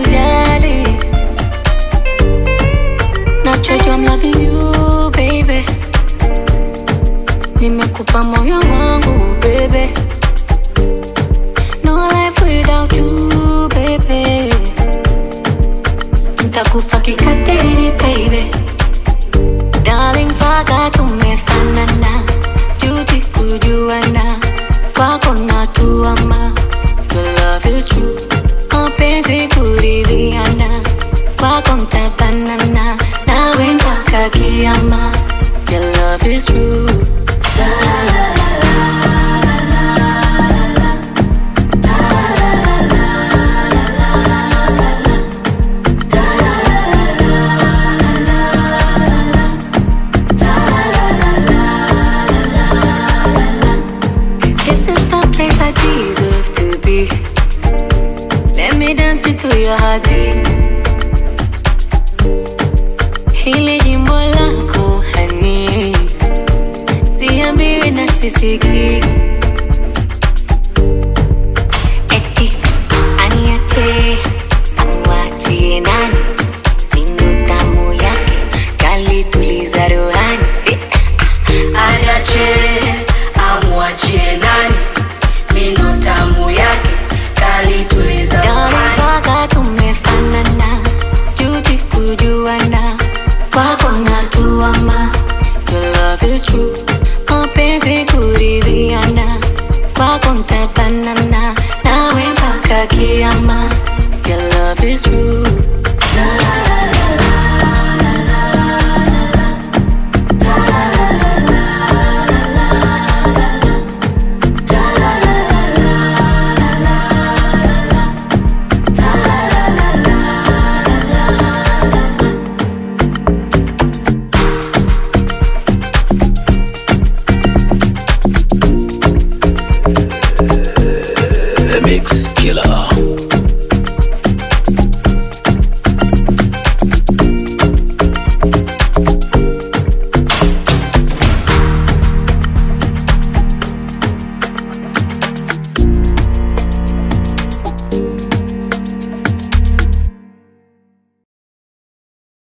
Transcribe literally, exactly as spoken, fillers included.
kujali. Nachojua I'm loving you, baby. Nimekupa moyo wangu, baby. No life without you, baby. Nitakufa kikatili, baby. Darling, paka tumefanana, sijuti kujuana, kwako natuama. Your love is true, mapenzi kuridhiana, kwako ntabanana, nawe mpaka kiyama. Your love is true. Let me dance into your heartbeat. Hili jimbo lako hani, siambiwi na sisiki.